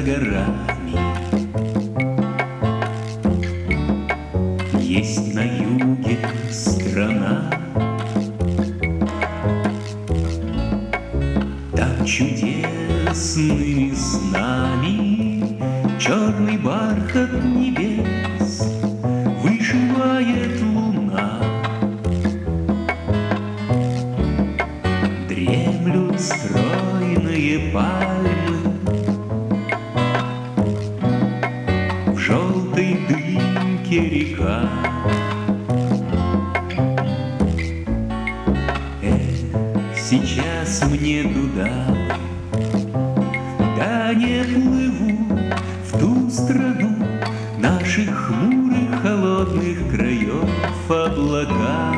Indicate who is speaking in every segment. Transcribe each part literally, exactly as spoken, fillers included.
Speaker 1: горами. Есть на юге страна, там чудесными снами черный бархат небес вышивает луна. Дремлют стройные пальмы, в желтой дымке река. Эх, сейчас мне туда, да не плыву в ту страну наших хмурых холодных краев облака.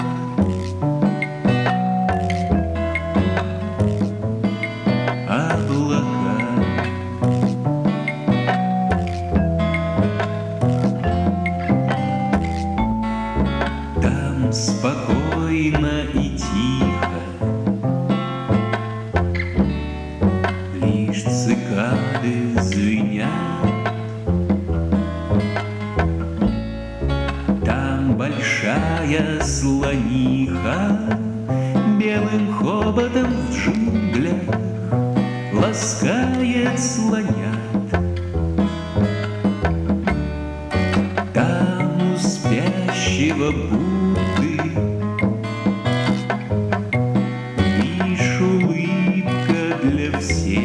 Speaker 1: Спокойно и тихо, лишь цикады звенят. Там большая слониха белым хоботом в джунглях ласкает слонят. Там у спящего Будды лишь улыбка для всех.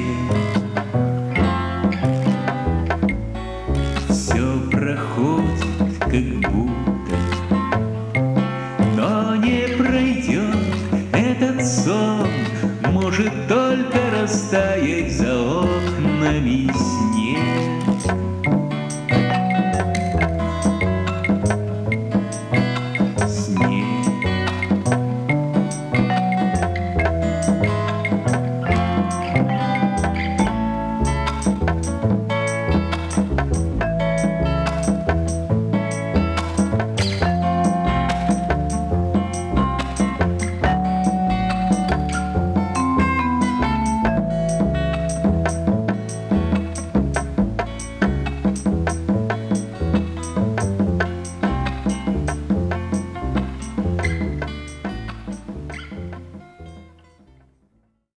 Speaker 1: Все проходит как будто, но не пройдет этот сон. Может только растаять за окнами снег.